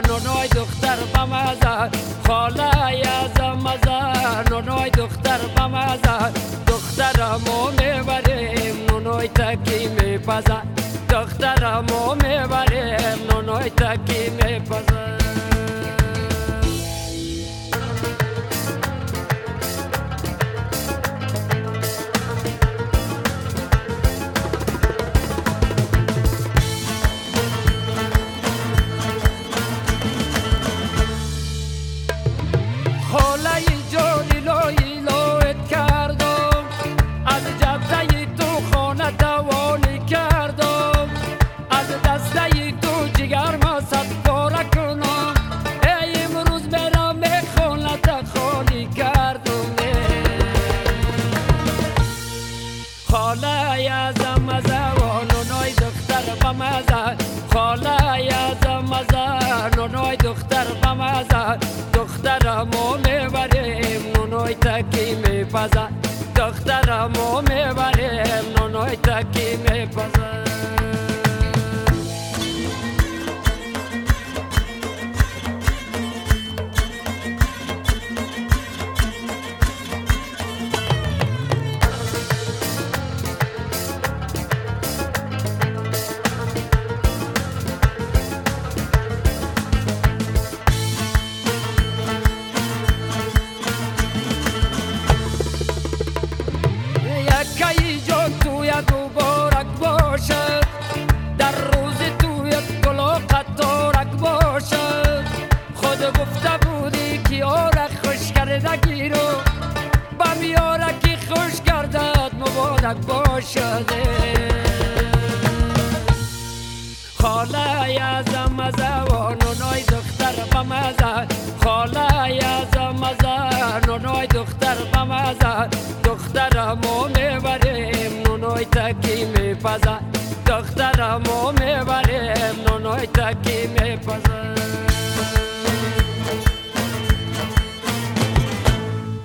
نونای دختر بمزه خاله یزم مزه نونای دختر بمزه دخترمو میبریم نونای تکی میپزه دخترمو میبریم نونای تکی میپزه خاله یزم مزه و نونای دختر بمزه خاله یزم مزه نونای دختر بمزه دخترمو میبریم نونای تکی میپزه دخترمو میبریم نونای تکی میپزه یکی جان تو یک مبارک باشد در روز تو یک گلا قطارک باشد خود گفته بودی که یارک خوش کرده گیرو بم یارکی خوش کردد مبارک باشد خاله یزم مزه و نونای دختر بمزه خاله یزم مزه نونای دختر بمزه دخترمو میبریم نونای تکی میپزه